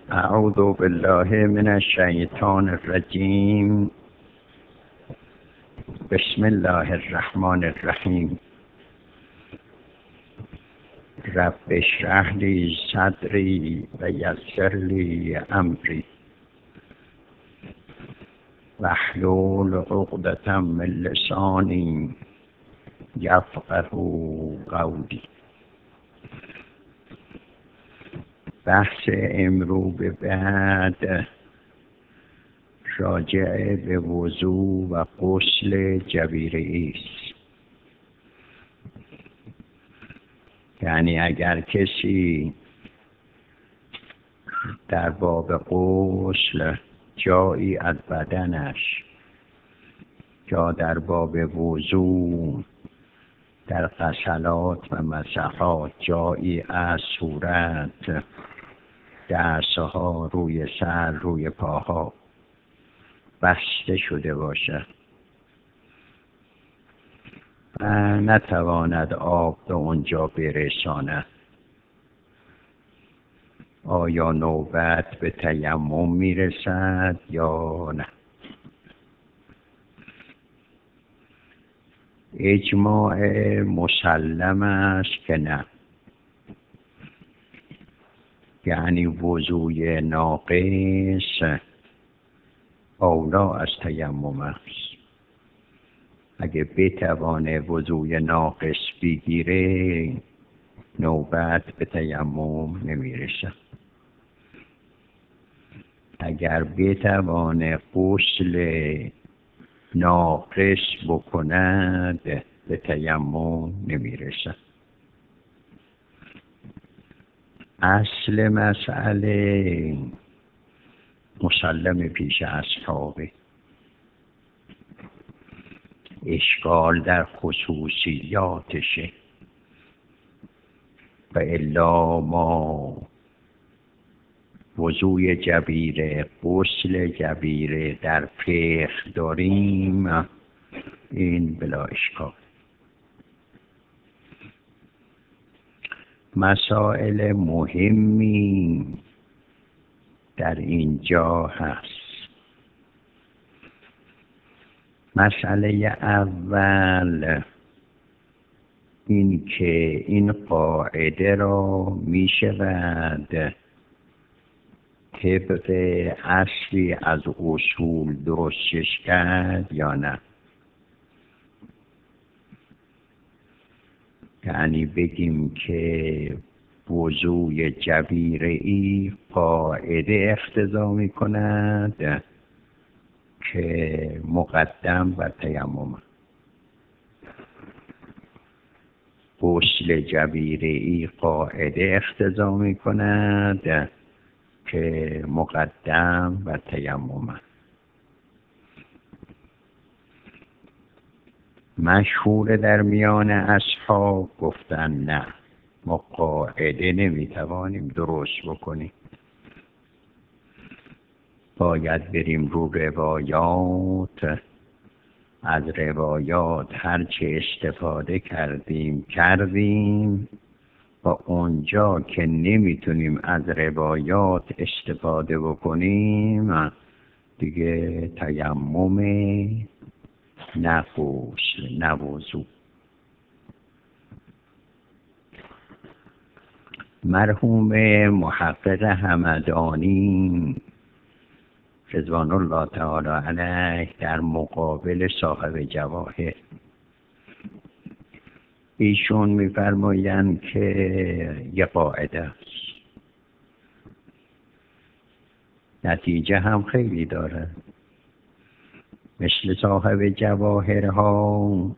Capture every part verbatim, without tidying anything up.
اعوذ بالله من الشیطان الرجیم. بسم الله الرحمن الرحیم. رب اشرح لی صدری و یسر لی امری واحلل عقدة من لسانی یفقهوا قولی. بحث امرو به بعد راجع به وضو و غسل جبیره است. یعنی اگر کسی در باب غسل جایی از بدنش یا در باب وضو در غسلات و مسحات جایی از صورت، دستها، روی سر، روی پاها بسته شده باشد و نتواند آب به اونجا برساند، آیا نوبت به تیمم میرسد یا نه؟ اجماع مسلم است که نه، یعنی وضوی ناقص اولا از تیمم است. اگه بتوانه وضوی ناقص بگیره نوبت به تیمم نمیرسه. اگر بتوانه غسل ناقص بکند به تیمم نمیرسه. اصل مسئله مسلم پیش اصحابه، اشکال در خصوصیاتشه و الا ما وضوی جبیره، غسل جبیره در فقه داریم، این بلا اشکال. مسائل مهمی در اینجا هست. مسئله اول این که این قاعده را می شود طبق اصلی از اصول درستش کرد یا نه. یعنی بگیم که وضوی جبیره ای قاعده اقتضا می کند که مقدم بر تیمم، غسل جبیره ای قاعده اقتضا می کند که مقدم بر تیمم. مشهور در میان اصحاب گفتن نه، ما قاعده نمیتوانیم درست بکنیم، باید بریم رو روایات، از روایات هرچه استفاده کردیم کردیم و اونجا که نمیتونیم از روایات استفاده بکنیم دیگه تیمم نه غسل نه وضو. مرحوم محقق همدانی رضوان الله تعالی علیه در مقابل صاحب جواهر ایشون می‌فرمایند که یه قاعده است، نتیجه هم خیلی داره. مثل صاحب جواهرها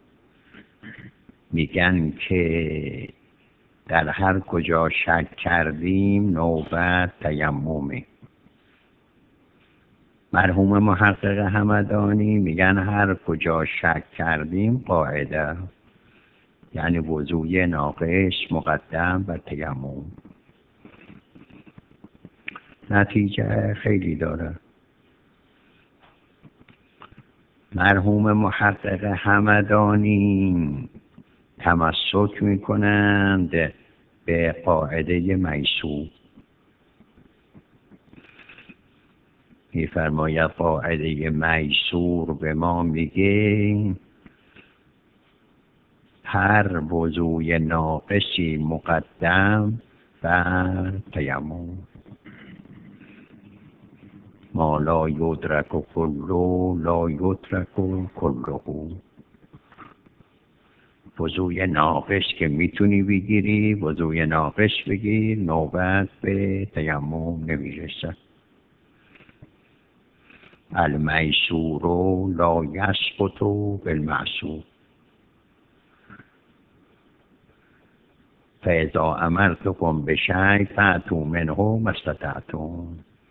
میگن که در هر کجا شک کردیم نوبت تیممه. مرحوم محقق همدانی میگن هر کجا شک کردیم قاعده، یعنی وضوی ناقص مقدم بر تیمم. نتیجه خیلی داره. مرحوم محقق همدانی تمسک میکنند به قاعده میسور میفرماید قاعده میسور به ما میگه هر وضوی ناقصی مقدم بر تیمم. ما لا یدرک کله لا یترک کله. وضوی ناقص که میتونی بگیری وضوی ناقص بگیر، نوبت به تیمم نمیرسد. المیسور لا یسقط بالمعسور. فاذا امرتکم بشیء فاتوا منه ما استطعتم.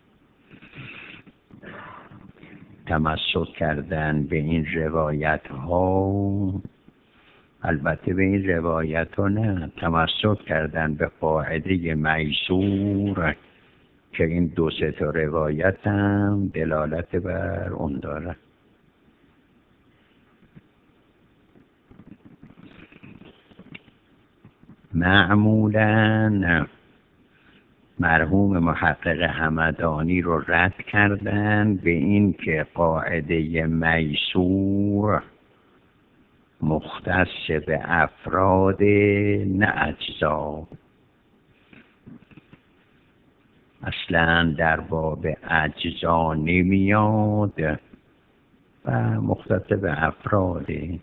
تمسک کردن به این روایت ها، البته به این روایت ها نه، تمسک کردن به قاعده میسور که این دو سه تا روایت هم دلالت بر اون داره. معمولاً مرحوم محقق همدانی رو رد کردن به این که قاعده میسور مختص به افراد نه اجزا. اصلا در باب اجزا نمیاد و مختص به افراده.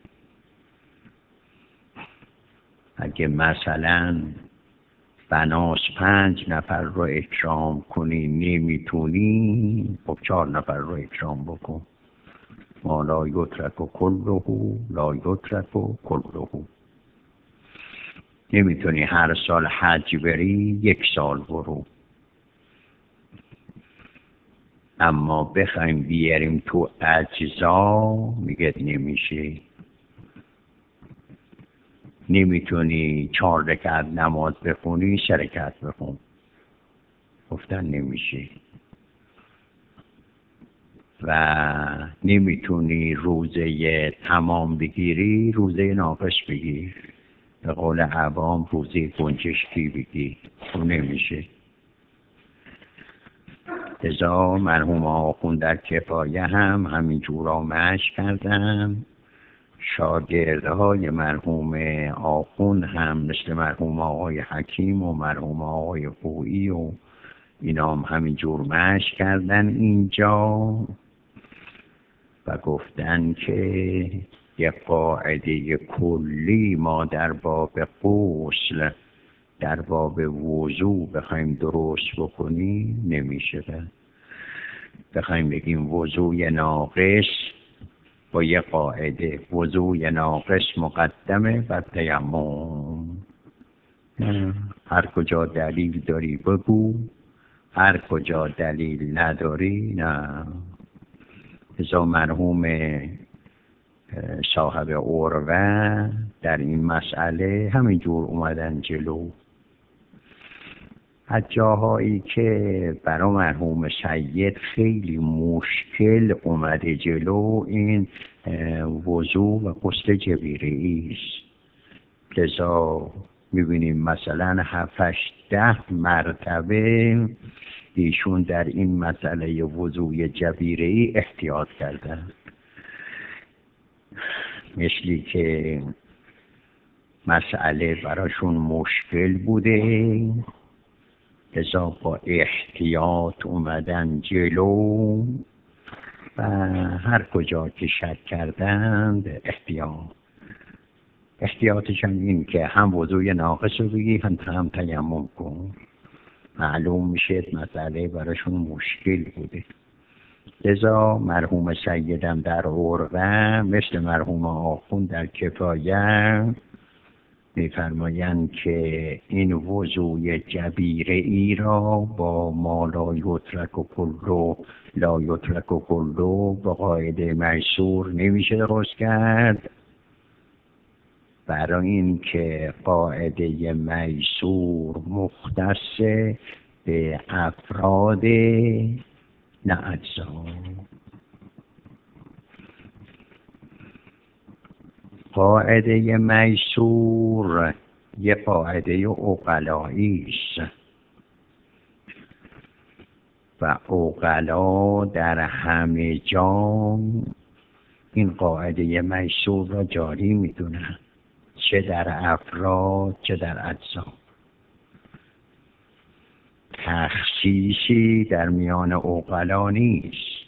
اگه مثلا بناس پنج نفر رو اکرام کنی نمیتونی، خب چهار نفر رو اکرام بکن. ما لا یترک کله لا یترک کله. نمیتونی هر سال حج بری یک سال برو، اما بخوایم بیاریم تو اجزا میگه نمیشه. نمیتونی چهار رکعت نماز بخونی سه رکعت بخون، گفتن نمیشه. و نمیتونی روزه تمام بگیری، روزه ناقص بگیر. به قول عوام روزه گنجشکی بگیر، اون نمیشه. لذا مرحوم آخوند در کفایه هم همینجورا مشق کردن. شاگردهای مرحوم آخوند هم مثل مرحوم آقای حکیم و مرحوم آقای خویی و اینا هم همینجور مشق کردن اینجا و گفتن که یک قاعده کلی ما در باب غسل در باب وضو بخوایم درست بکنیم نمیشه. بخوایم بگیم وضوی ناقص با یه قاعده، وضوی ناقص مقدمه بر تیمم. هر کجا دلیل داری بگو، هر کجا دلیل نداری نه. ازا مرحوم صاحب عروه در این مسئله همینجور اومدن جلو. از جاهایی که برای مرحوم سید خیلی مشکل اومده جلو، این وضو و غسل جبیره‌ای است. لذا میبینیم مثلا هفتش ده مرتبه ایشون در این مسئله وضوی جبیره‌ای احتیاط کردن، مثلی که مسئله براشون مشکل بوده، لذا با احتیاط اومدن جلو و هر کجا که شک کردند احتیاط. احتیاطش هم این که هم وضوی ناقص رو بگی هم هم تیمم کن. معلوم میشه مسئله براشون مشکل بوده. لذا مرحوم سیدم در عروه مثل مرحوم آخوند در کفایه میفرمایند که این وضوی جبیره ای را با ما لا یترک و کله لا یترک و کله با قاعده میسور نمیشه درست کرد، برای این که قاعده میسور مختص به افراد نه اجزا. قاعده میسور یه قاعده عقلایی است. و عقلا در همه جا این قاعده میسور را جاری میدونن، چه در افراد چه در اجزا. تخصیصی در میان عقلا نیست.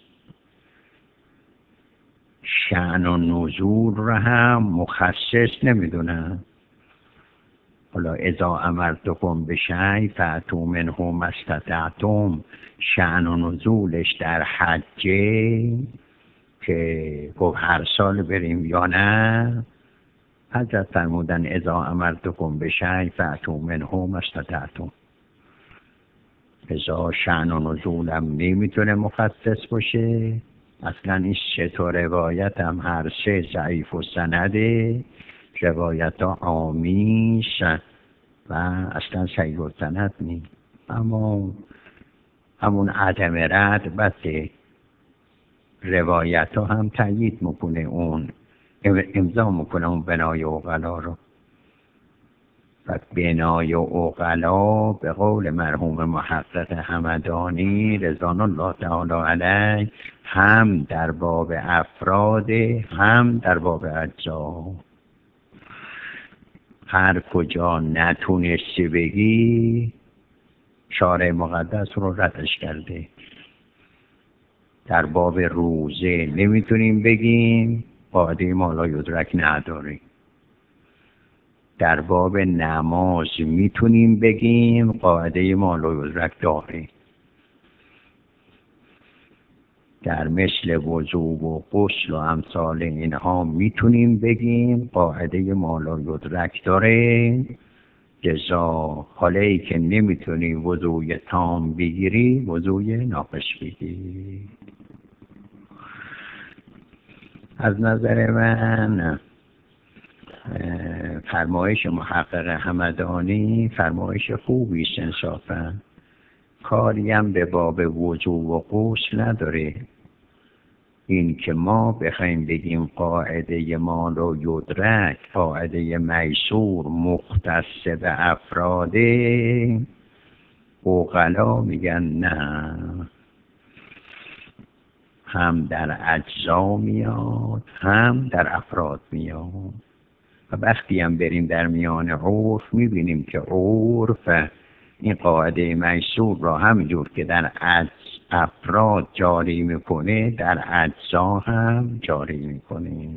شأن و نزول را هم مخصص نمیدونن. حالا اذا امرتکم بشیء فأتوا منه ما استطعتم، شأن و نزولش در حجه که گفت هر سال بریم یا نه، حضرت فرمودن اذا امرتکم بشیء فأتوا منه ما استطعتم. اذا شأن و نزولم نمیتونه مخصص باشه. اصلا این سه تا روایت هم هر سه ضعیف و سنده، روایت ها آمیش و اصلا صحیح و سند نیست. اما همون عدم رد بسه روایت ها هم تایید میکنه، اون امضا میکنه اون بنای عقلا رو. و بنای عقلا به قول مرحوم محقق همدانی رضوان الله تعالی علیه هم در باب افراد هم در باب اجزا. هر کجا نتونستی بگی شارع مقدس رو ردش کرده. در باب روزه نمیتونیم بگیم، قاعده ما لا یدرک نداریم. در باب نماز میتونیم بگیم، قاعده ما لا یدرک داریم. در مثل وضو و غسل و امثال اینها میتونیم بگیم، قاعده ما لا یدرک داره. جزا حالی که نمیتونیم وضوی تام بگیری، وضوی ناقص بگیری. از نظر من فرمایش محقق همدانی فرمایش خوبی است انصافا. کاری هم به باب وضو و غسل نداره. این که ما بخوایم بگیم قاعده ما رو یدرک، قاعده میسور مختص به افراده، عقلا میگن نه، هم در اجزا میاد هم در افراد میاد. و وقتی هم بریم در میان عرف میبینیم که عرف این قاعده میسور را همینجور که در افراد جاری میکنه در اجزا هم جاری میکنه.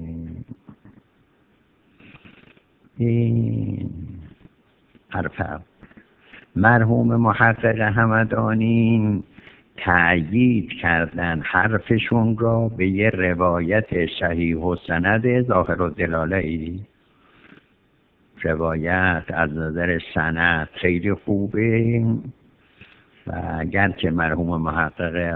این حرف مرحوم محقق همدانی تأیید کردن حرفشون را به یه روایت صحیح و سند ظاهر و دلاله. روایت از نظر سند خیلی خوبه و اگر که مرحوم محقق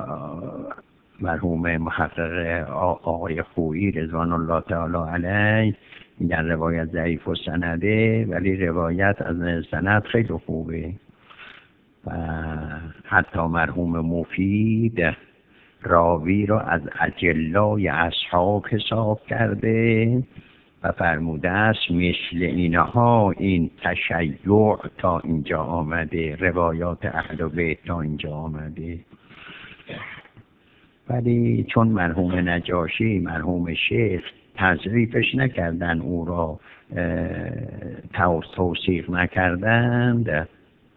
مرحوم محقق آقای خویی رضوان الله تعالی علیه میگن روایت ضعیف و سنده، ولی روایت از نظر سند خیلی خوبه. و حتی مرحوم مفید راوی را از اجلای اصحاب حساب کرده و فرموده است مثل اینها این تشیع تا اینجا آمده، روایات اهل بیت تا اینجا آمده. ولی چون مرحوم نجاشی مرحوم شیخ تضعیفش نکردن، او را توثیق نکردند،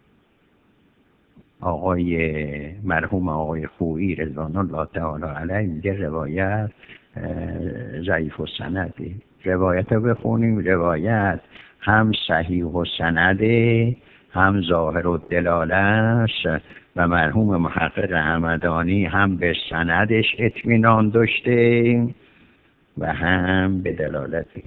آقای مرحوم آقای خویی رضوان الله تعالی علیه میگه روایت ضعیف و سنده. روایت رو بخونیم، روایت هم صحیح و سنده هم ظاهر و دلالش و مرحوم محقق همدانی هم به سندش اطمینان داشته و هم به دلالتش.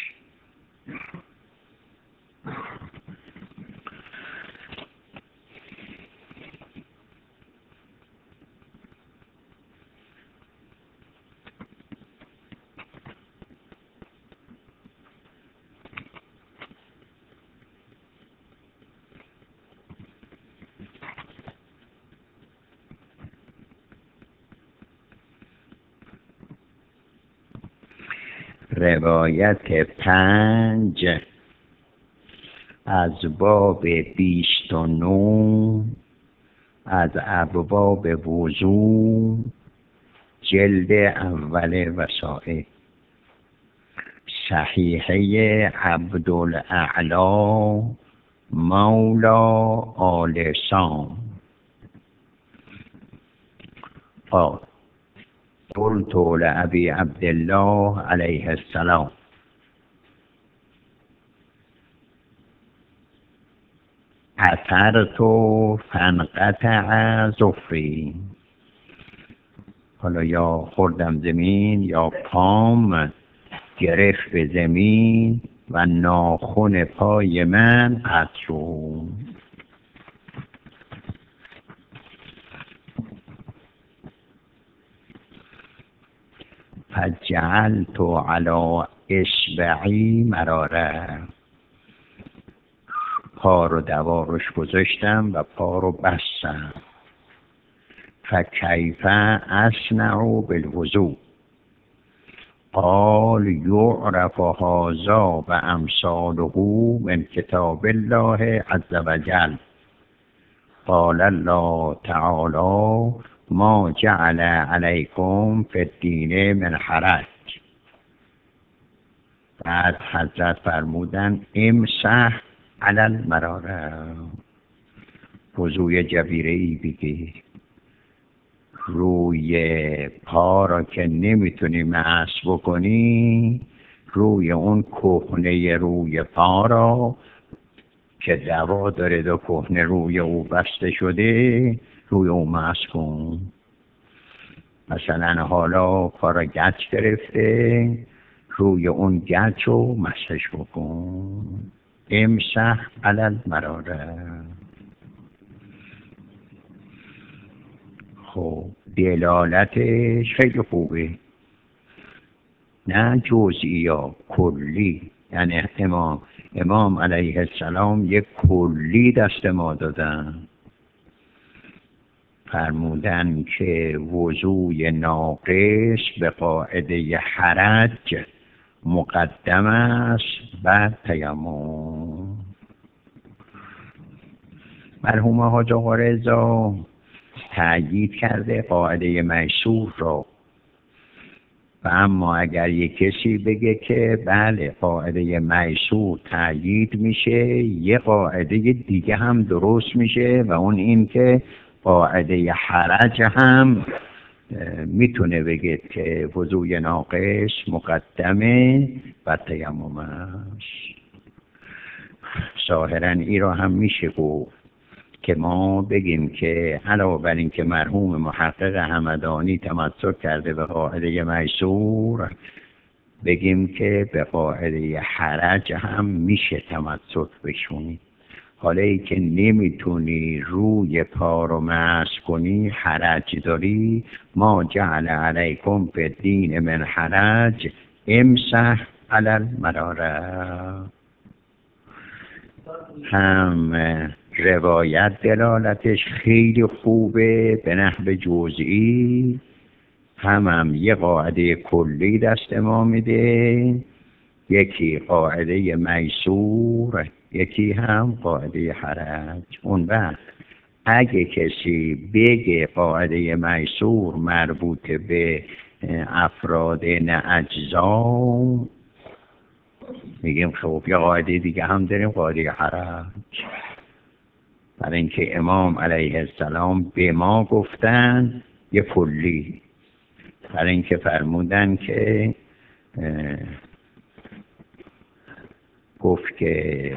روایت پنج از باب بیست و نو از ابواب وضو، جلد اول وسائل، صحیحه عبدالاعلی مولا آل سام. قال قلت لأبي عبد الله عليه السلام عثرت فانقطع ظفری. حالا یا خوردم زمین یا پام گرفت به زمین و ناخن پای من قطع شد. فجعلت على اصبعی مراره، پا رو دوارش گذاشتم و پا رو بستم. فکیف اصنع بالوضوء؟ قال یعرف هذا و امثاله من کتاب الله عز وجل. قال الله تعالی ما جعل علیکم فی الدین من حرج. بعد حضرت فرمودن امسح علی المراره، وضوی جبیره‌ای بگی. روی پا را که نمیتونی مسح بکنی، روی اون کهنه روی پا را که دوا داره دو کهنه روی او بسته شده، روی او مسح کن. مثلا حالا پا را گچ گرفته، روی گچ گچ رو مسحش بکن. امسح علی المراره. خب دلالتش خیلی خوبه، نه جزئی یا کلی. یعنی امام امام علیه السلام یک کلی دست ما دادن، فرمودن که وضوی ناقص به قاعده حرج مقدم است بر تیمم. مرحوم حاج آقا رضا تأیید کرده قاعده میسور را، و اما اگر یک کسی بگه که بله قاعده میسور تأیید میشه، یه قاعده دیگه هم درست میشه و اون این که قاعده حرج هم میتونه بگه که وضوی ناقص مقدمه و تیمم است. ظاهرا این را هم میشه گفت که ما بگیم که علاوه بر این که مرحوم محقق همدانی تمسک کرده به قاعده میسور، بگیم که به قاعده حرج هم میشه تمسک بشونی. حالا ای که نمیتونی روی پا رو مسح کنی، حرج داری، ما جعل علیکم فی الدین من حرج امسح علی المراره. هم روایت دلالتش خیلی خوبه به نحو جزئی، هم هم یه قاعده کلی دست ما میده، یکی قاعده میسور، یکی هم قاعده حرج. اون وقت اگه کسی بگه قاعده میسور مربوط به افراد نه اجزا، میگیم خب یه قاعده دیگه هم داریم، قاعده حرج. برای اینکه امام علیه السلام به ما گفتن یه کلی، برای اینکه فرمودن که گفت که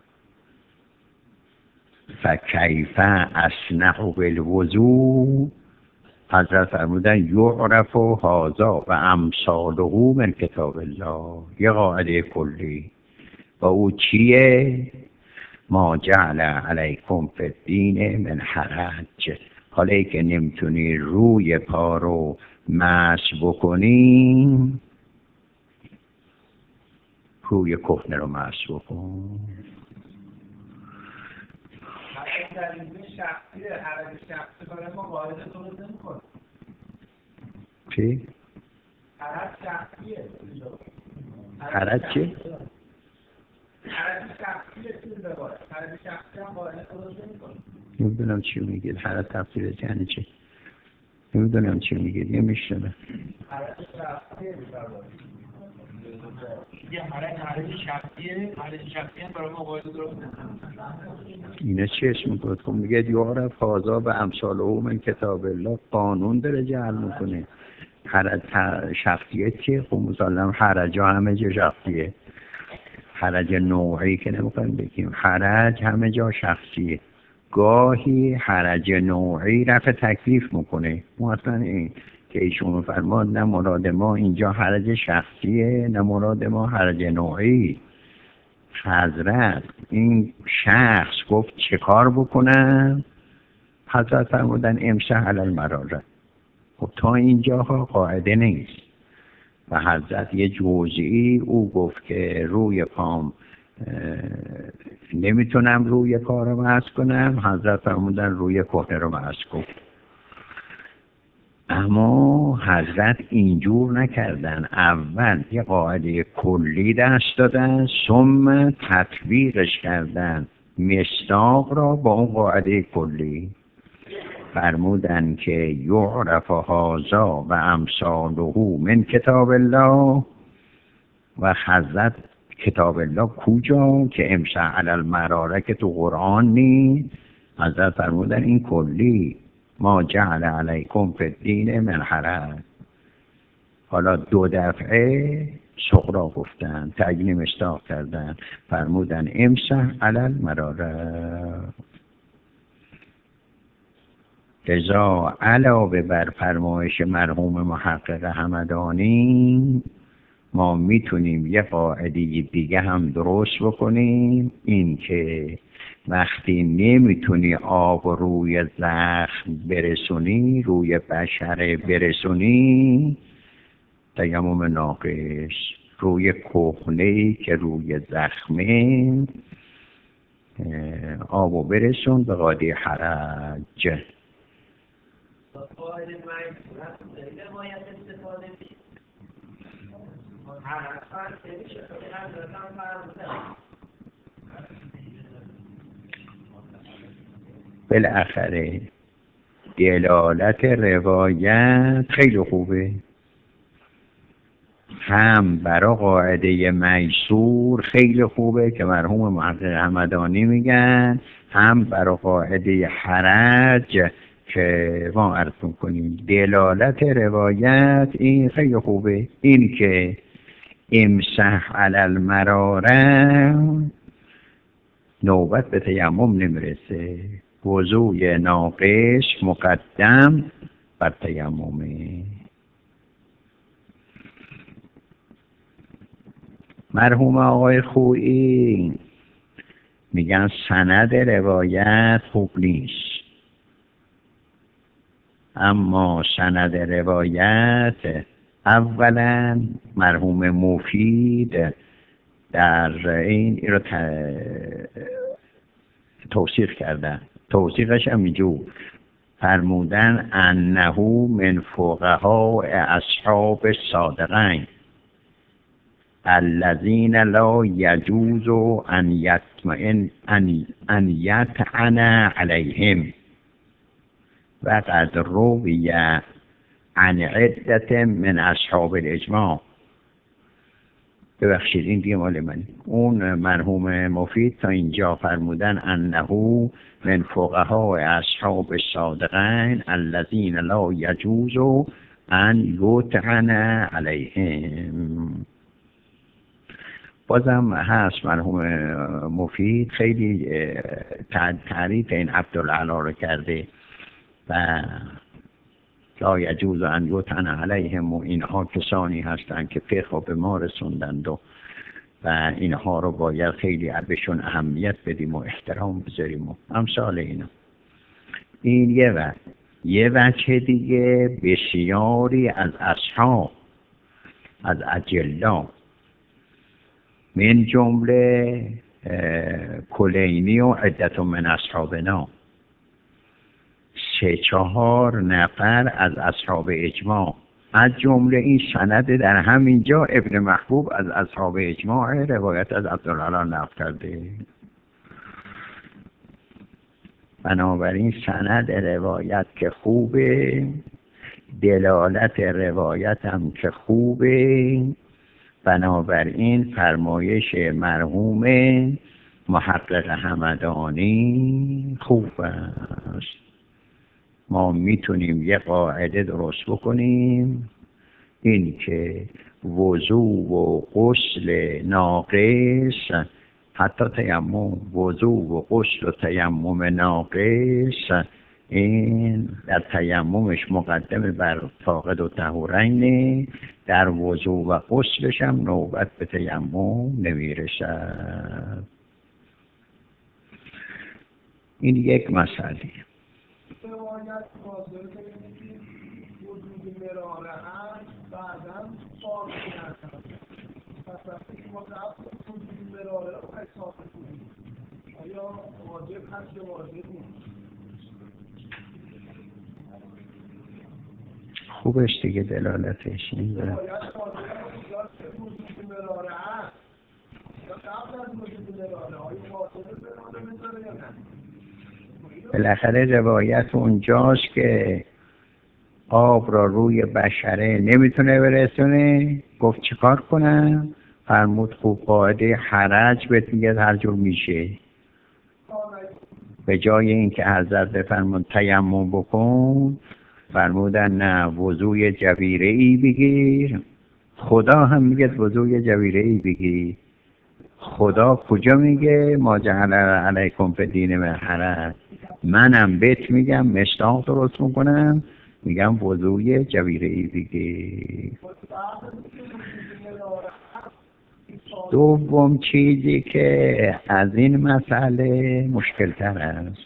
فکیف اصنع بالوضوء، حضرت فرمودن یعرف هذا و امثاله من کتاب الله، یه قاعده کلی. و او چیه؟ ما جعل علیکم فی الدین من حرج. حالا ای که نمیتونی روی پا رو مسح بکنی، روی کهنه رو مسح بکن. در این شخصی حرج شخصی برای ما قاعده درست نمی‌کنه. چی؟ حرج شخصیه. حرج چی؟ حرج شخصیه چیز بگوید. حرج شخصی هم قاعده درست نمی‌کنه. نمیدونم چی میگید. حرج تفسیرش یعنی چی؟ نمیدونم چی میگید. یه میشنم یه حرج حرج شخصیه، حرج شخصیه برای مقایسه درست. اینا چی اسم میکنید؟ خب میگه یعرف هذا و امثال او من کتاب الله، قانون داره جعل میکنه. حرج شخصیه چیه؟ خب مسلم حرج همه جا شخصیه. حرج نوعی که نمیخوایم بگیم، حرج همه جا شخصیه. گاهی حرج نوعی رفع تکلیف میکنه. ما اصلا این که ایشون فرمان نه مراد ما اینجا حرج شخصیه، نه مراد ما حرج نوعی. حضرت این شخص گفت چه کار بکنم؟ حضرت فرمودن امسح علی المراره. خب تا اینجاها قاعده نیست. و حضرت یه جزئی او گفت که روی پام نمیتونم روی پا رو مسح کنم، حضرت فرمودن روی کهنه رو مسح کن. اما حضرت اینجور نکردن. اول یه قاعده کلی دست دادن، ثم تطبیقش کردن مصداق را با اون قاعده کلی. فرمودن که یعرف هذا و امثاله من کتاب الله. و حضرت کتاب الله کجا که امسح علی المراره که تو قرآن نیست. حضرت فرمودن این کلی، ما جعل علیکم فی الدین من حرج. حالا دو دفعه سغرا گفتن، تعیین مصداق کردن، فرمودن امسح علی المراره. لذا علاوه بر فرمایش مرحوم محقق همدانی، ما میتونیم یه قاعده دیگه هم درست بکنیم، این که وقتی نمیتونی آب روی زخم برسونی، روی بشره برسونی، تیمم ناقص. روی کهنه‌ای که روی زخمه آبو برسون به قاعده حرج. قاعده مجبورت دلیل باید استفاده بید. حرج فرد نمیشه که حضرت هم فرمودن. بالاخره دلالت روایت خیلی خوبه، هم برای قاعده میسور خیلی خوبه که مرحوم محقق همدانی میگن، هم برای قاعده حرج که ما عرض کنیم. دلالت روایت این خیلی خوبه، این که امسح علی المراره نوبت به تیمم نمیرسه، وضوء ناقص مقدم بر تیممه. مرحوم آقای خویی میگن سند روایت خوب نیست، اما سند روایت اولا مرحوم مفید در این این رو توصیف کردن. توصیفش هم اینجور فرمودن انه من فقهاء اصحاب الصادقین الذين لا يجوز ان يطمئن ان ان يطعن عليهم وقد روي عن عدة من اصحاب الاجماع. ببخشید این دیگه مال من. اون مرحوم مفید تا اینجا فرمودن انه من فقهاء اصحاب الصادقین الذين لا يجوز ان يطعن عليهم. بازم هست مرحوم مفید خیلی تعریف این عبدالعلا رو کرده و لا یجوز ان یطعن علیهم و اینها کسانی هستند که فقه به ما رسوندند و و اینها رو باید خیلی بهشون اهمیت بدیم و احترام بذاریم و امثال اینا. این یه وجه. یه وجه دیگه بسیاری از اصحاب از اجلا من جمله کلینی و عدت من اصحابنا، سه چهار نفر از اصحاب اجماع، از جمله این سند در همینجا ابن محبوب از اصحاب اجماع روایت از عبدالعلا نقل کرده. بنابراین سند روایت که خوبه، دلالت روایت هم که خوبه، بنابراین فرمایش مرحوم محقق همدانی خوب است. ما میتونیم یه قاعده درست بکنیم، این که وضوء و غسل ناقص، حتی تیمم، وضوء و غسل و تیمم ناقص، این در تیممش مقدم بر فاقد و طهورین، در وضوء و غسلش هم نوبت به تیمم نمیرسد. این یک مسئله. روایت حاضر کنید وجود مراره هست بعداً فاقد نکنید. پس وقتی که ما قبل وجود مراره رو حساب کنیم آیا واجب هست یا واجب نیست؟ خوبش دیگه دلالتش این روایت حاضر کنید وجود مراره هست یا قبل از وجود مراره آیا واجب مراره میذاره یا نه؟ بالاخره روایت اونجاست که آب را روی بشره نمیتونه برسونه، گفت چیکار کنم؟ فرمود خوب قاعده حرج بهت میگه هر جور میشه. به جای اینکه حضرت بفرمود تیمم بکن، فرمودن نه وضوی جبیره ای بگیر. خدا هم میگه وضوی جبیره ای بگیر. خدا کجا میگه ما جعل علیکم فی الدین من حرج؟ منم بهت میگم مشتاق درست میکنم، میگم وضوی جبیره ای دیگه. دوم چیزی که از این مسئله مشکل تر است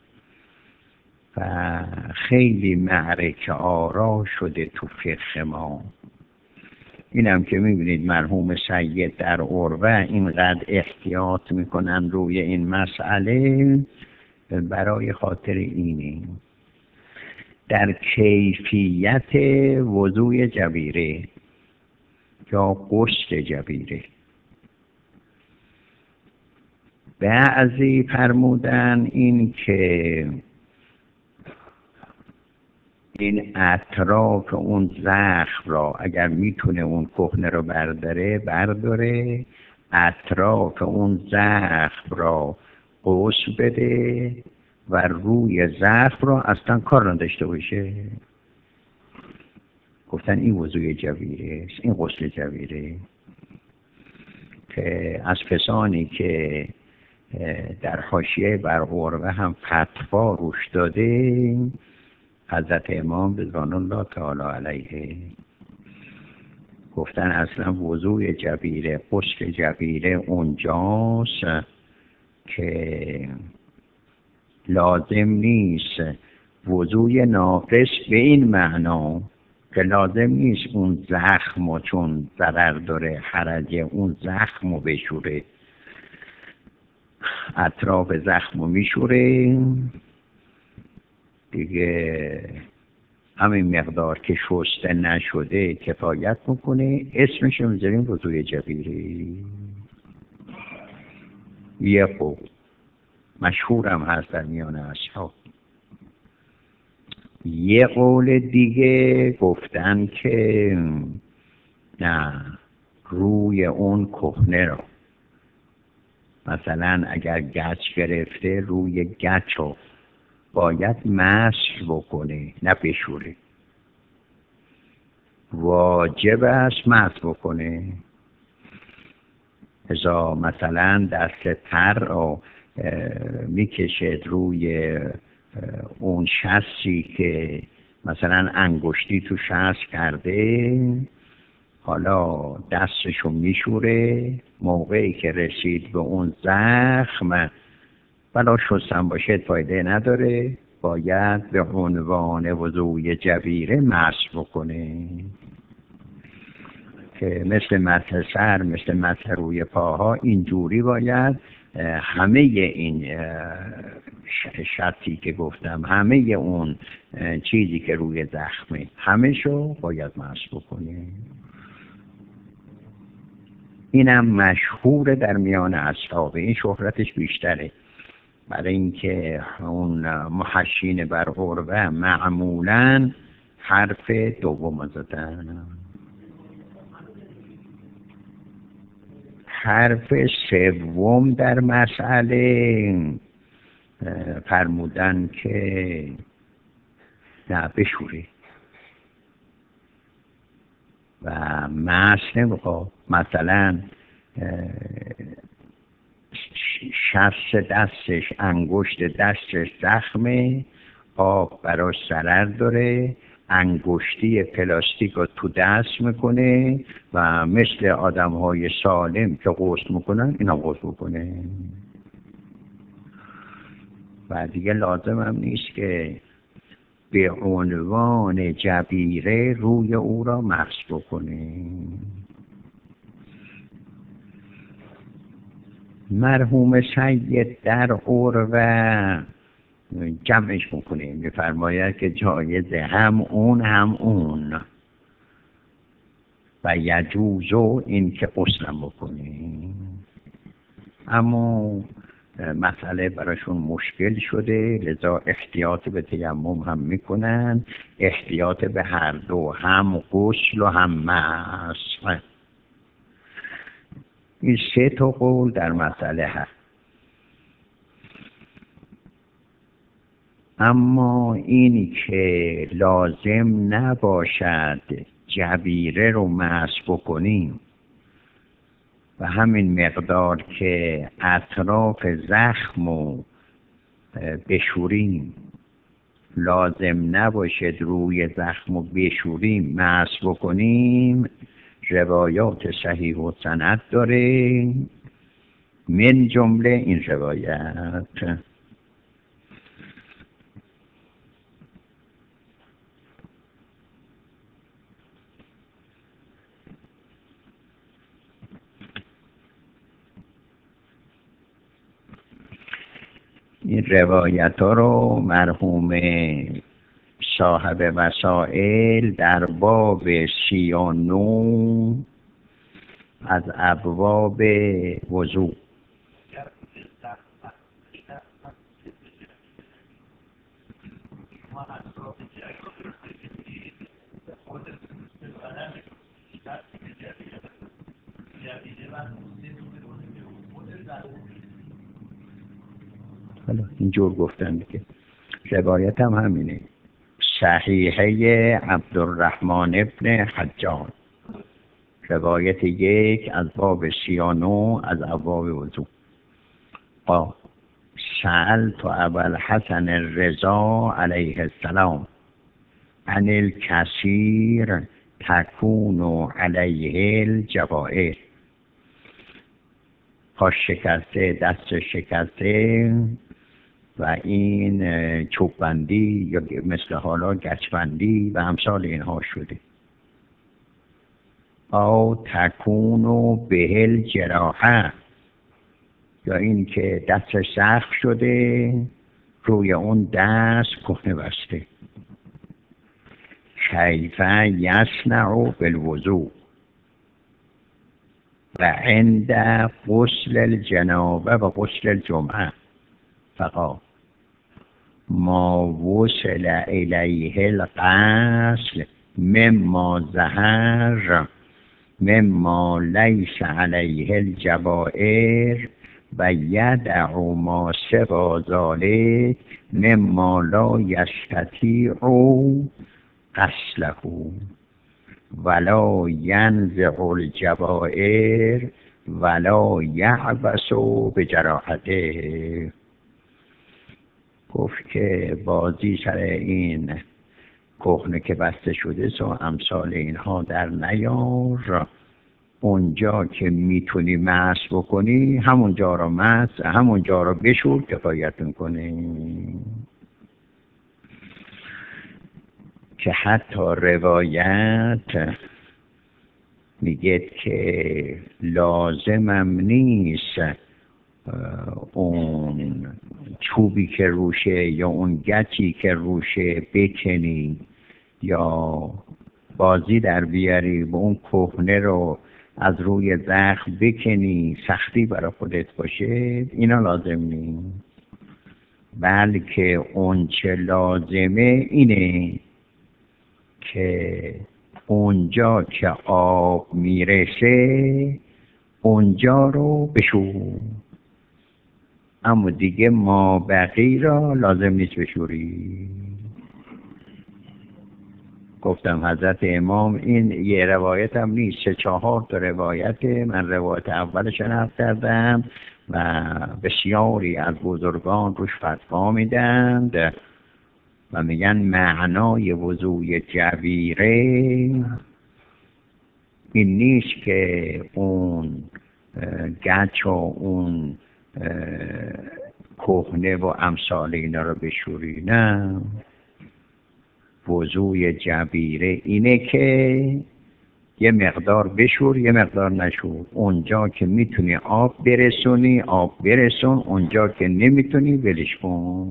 و خیلی معرکه آرا شده تو فقه ما، اینم که میبینید مرحوم سید در عروه اینقدر احتیاط میکنن روی این مسئله، برای خاطر اینه در کیفیت وضوء جبیره یا غسل جبیره. بعضی فرمودن این که این اطراف اون زخم را اگر میتونه اون کهنه رو برداره برداره، اطراف اون زخم را غسل بده و روی زخم را اصلا کار نداشته باشه. گفتن این وضوء جبیره است، این غسل جبیره. که از کسانی که در حاشیه بر عروه هم فتوا روش داده، حضرت امام رضوان الله تعالی علیه گفتن اصلا وضوء جبیره، غسل جبیره اونجاست که لازم نیست وضوء ناقص به این معنا که لازم نیست اون زخم چون ضرر داره حرجه اون زخم رو بشوره، اطراف زخم رو میشوره دیگه، همین مقدار که شسته نشده کفایت میکنه، اسمش رو میذاریم وضوء جبیره. یه خوب مشهورم هست در میان اصحاب. یه قول دیگه گفتن که نه، روی اون کهنه رو مثلا اگر گچ گرفته روی گچ رو باید مسح بکنه نه بشوره، واجب است مسح بکنه. ازا مثلا دست تر رو میکشد روی اون شستی که مثلا انگشتی تو شست کرده، حالا دستشو میشوره، موقعی که رسید به اون زخم بلا شستن باشه فایده نداره، باید به عنوان وضوء جبیره مسح بکنه که مثل مسح سر، مثل مسح روی پاها اینجوری باید همه این شرطی که گفتم، همه اون چیزی که روی زخمه همه شو باید مسح بکنه. اینم مشهور در میان اصحاب، این شهرتش بیشتره. برای اینکه اون محشین بر عروه معمولا حرف دوم زدن. حرف سوم در مسئله فرمودن که نه بشوره و مس نمیخواد. مثلا شست دستش، انگشت دستش زخمه، آب براش ضرر داره، انگشتی پلاستیک رو تو دست میکنه و مثل آدم های سالم که غسل میکنن اینا غسل میکنه و دیگه لازم هم نیست که به عنوان جبیره روی او را مس بکنه. مرحوم سید در عروه جمعش میکنه، میفرماید که جایزه هم اون هم اون و یجوزو این که غسلم بکنه. اما مسئله براشون مشکل شده، لذا احتیاط به تیمم هم میکنن، احتیاط به هر دو، هم غسل و هم مسح. این سه تا قول در مسئله هست. اما این که لازم نباشد جبیره رو مسح بکنیم و همین مقدار که اطراف زخم رو بشوریم، لازم نباشد روی زخم رو بشوریم مسح بکنیم، روایات صحیح و سند داره، من جمله این روایت. این روایت ها رو مرحوم صاحب وسائل در باب سی و نو از ابواب وضو حالا اینجور گفتن که روایت هم همینه، صحیحه عبدالرحمن ابن حجاج، روایت یک از باب سی و نو از ابواب وضو. قال سألت ابا الحسن الرضا علیه السلام عن الکثیر تکون علیه الجوائر. پاش شکسته، دست شکسته و این چوبندی یا مثل حالا گچبندی و امثال اینها شده. او تکونو بهل جراحه، یا این که دستش زخم شده روی اون دست کهنه بسته. کیف یصنع بالوضوء و عند غسل الجنابه و غسل الجمعه فقط ما وصل الیه الغسل مما ظهر مما لیس علیه الجوائر و یدع ما سوى ذلك مما لا یستطیع غسله ولا ینزع الجوائر ولا یعبس بجراحته. گفت که بازی سر این کهنه که بسته شده سو امثال اینها در نیار، اونجا که میتونی مسح بکنی همونجا رو مسح، همونجا رو بشور کفایت میکنی. که حتی روایت میگه که لازمم نیست اون چوبی که روشه یا اون گچی که روشه بکنی یا بازی در بیاری و اون کهنه رو از روی زخم بکنی، سختی برای خودت باشه، اینا لازم نیست. بلکه اون چه لازمه اینه که اونجا که آب میرسه اونجا رو بشور، اما دیگه ما بقیه را لازم نیست بشوری. گفتم حضرت امام این یه روایت هم نیست، سه چهار تا روایته. من روایت اولش نقل کردم و بسیاری از بزرگان روش فتوا میدند و میگن معنای وضوء جبیره این نیست که اون گچ و اون کهنه و امثال اینا رو بشوری، نه. وضوء جبیره اینه که یه مقدار بشور یه مقدار نشور، اونجا که میتونی آب برسونی آب برسون، اونجا که نمیتونی ولش کن.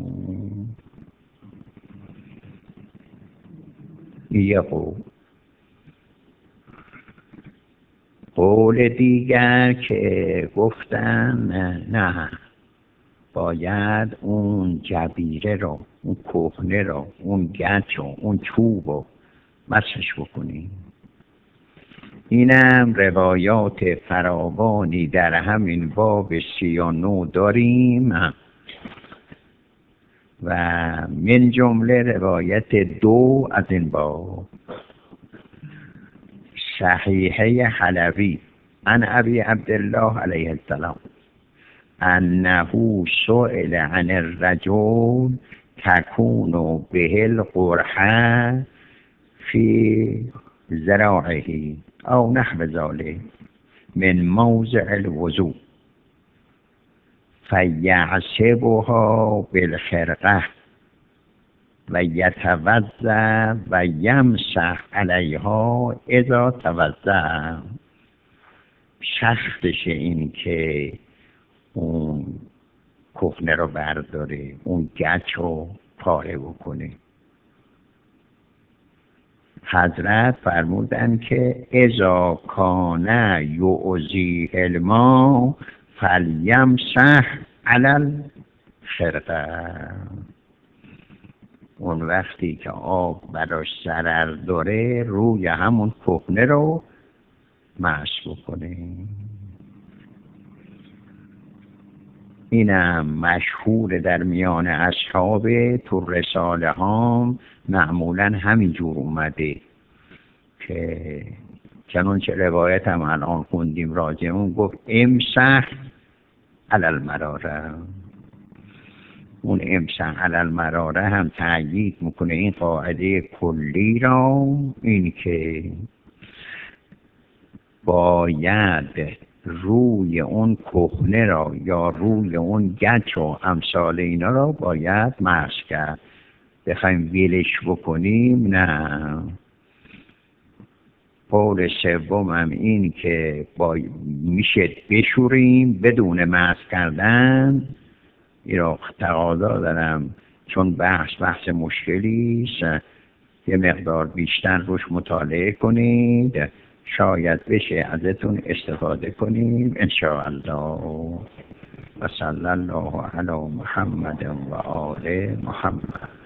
یه قول قول دیگر که گفتن نه، باید اون جبیره رو، اون کهنه رو، اون گچ و اون چوب رو مسحش بکنی. اینم روایات فراوانی در همین باب سی و نو داریم و من جمله روایت دو از این باب صحیحه حلوی عن ابی عبدالله علیه السلام انه سئل عن الرجل تكون به القرحه في ذراعه او نحو ذلك من موضع الوضوء فیعصبها بالخرقه و یتوضا و یمسح علیها اذا توضا. شرطش این که اون کهنه رو برداره، اون گچ رو پاره بکنه. حضرت فرمودن که اذا کان یعزی الماء فلیمسح علی الخرقه. اون وقتی که آب براش ضرر داره روی همون کهنه رو مسح بکنه. اینم مشهور در میان اصحاب، تو رساله ها معمولا همینجور اومده که چنانچه روایت هم الان خوندیم راجع اون گفت امسح علی المراره. اون امسح علی المراره هم تأیید میکنه این قاعده کلی را، این که باید روی اون کهنه را یا روی اون گچ و امثال اینا را باید مسح کرد. بخوایم ویلش بکنیم نه. قول سوم هم این که با میشه بشوریم بدون مسح کردن. این را تقاضا دارم چون بحث بحث مشکلی است، یه مقدار بیشتر روش مطالعه کنید، شاید بشه ازتون استفاده کنیم ان شاء الله. و صلی الله علی محمد و آل محمد.